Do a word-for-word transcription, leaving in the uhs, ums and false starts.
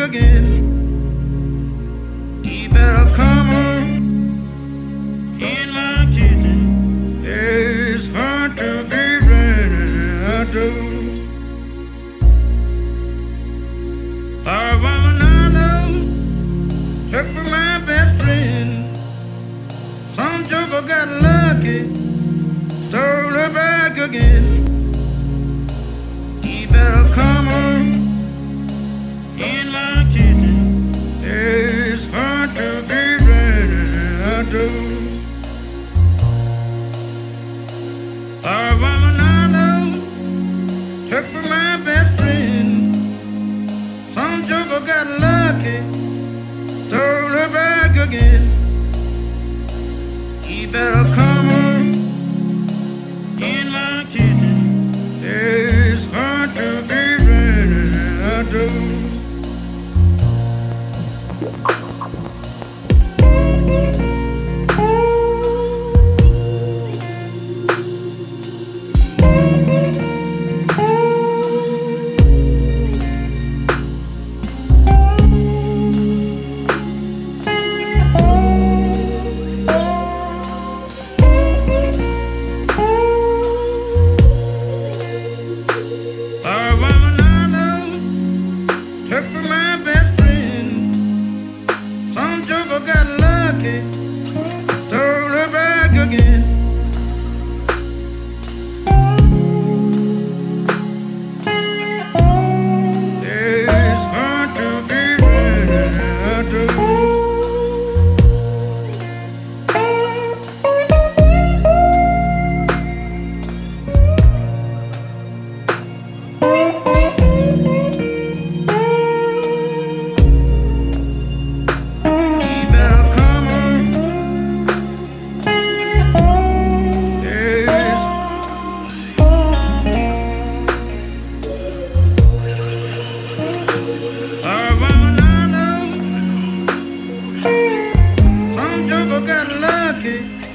again. He better come on in my kitchen. It's hard to be ready. I do. Our woman I know took for my best friend. Some joker got lucky, stole her back again. He better come on in my kitchen. It's hard to be ready. I do. Our woman I know took for my best friend. Some joker got lucky, stole her back again. He better come on in my kitchen. It's hard to be ready. I do. Took for my best friend. Some joker got lucky, stole her back again. It's hard to be ready. I do. Got lucky.